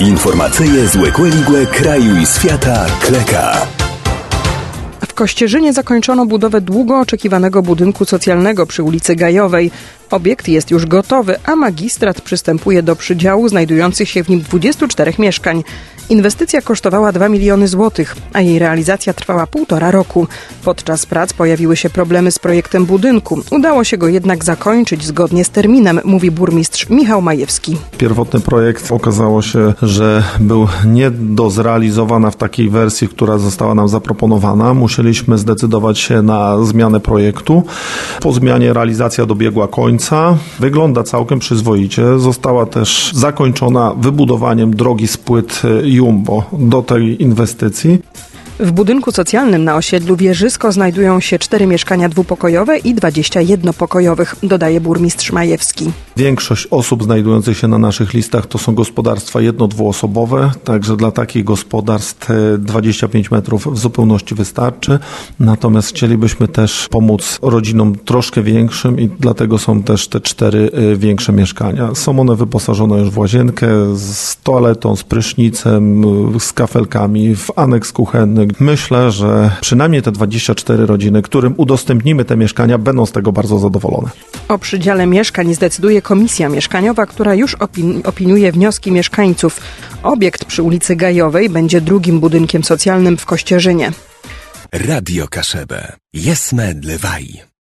Informacyje z Łekłe kraju i świata Kleka. W Kościerzynie zakończono budowę długo oczekiwanego budynku socjalnego przy ulicy Gajowej. Obiekt jest już gotowy, a magistrat przystępuje do przydziału znajdujących się w nim 24 mieszkań. Inwestycja kosztowała 2 miliony złotych, a jej realizacja trwała 1,5 roku. Podczas prac pojawiły się problemy z projektem budynku. Udało się go jednak zakończyć zgodnie z terminem, mówi burmistrz Michał Majewski. Pierwotny projekt okazało się, że był nie do zrealizowania w takiej wersji, która została nam zaproponowana. Musieliśmy zdecydować się na zmianę projektu. Po zmianie realizacja dobiegła końca. Wygląda całkiem przyzwoicie. Została też zakończona wybudowaniem drogi z płyt Jumbo do tej inwestycji. W budynku socjalnym na osiedlu Wieżysko znajdują się 4 mieszkania dwupokojowe i 20 jednopokojowych, dodaje burmistrz Majewski. Większość osób znajdujących się na naszych listach to są gospodarstwa jedno-dwuosobowe, także dla takich gospodarstw 25 metrów w zupełności wystarczy. Natomiast chcielibyśmy też pomóc rodzinom troszkę większym i dlatego są też te 4 większe mieszkania. Są one wyposażone już w łazienkę z toaletą, z prysznicem, z kafelkami, w aneks kuchenny. Myślę, że przynajmniej te 24 rodziny, którym udostępnimy te mieszkania, będą z tego bardzo zadowolone. O przydziale mieszkań zdecyduje Komisja Mieszkaniowa, która już opiniuje wnioski mieszkańców. Obiekt przy ulicy Gajowej będzie drugim budynkiem socjalnym w Kościerzynie. Radio Kaszebę. Jesme dlewaj.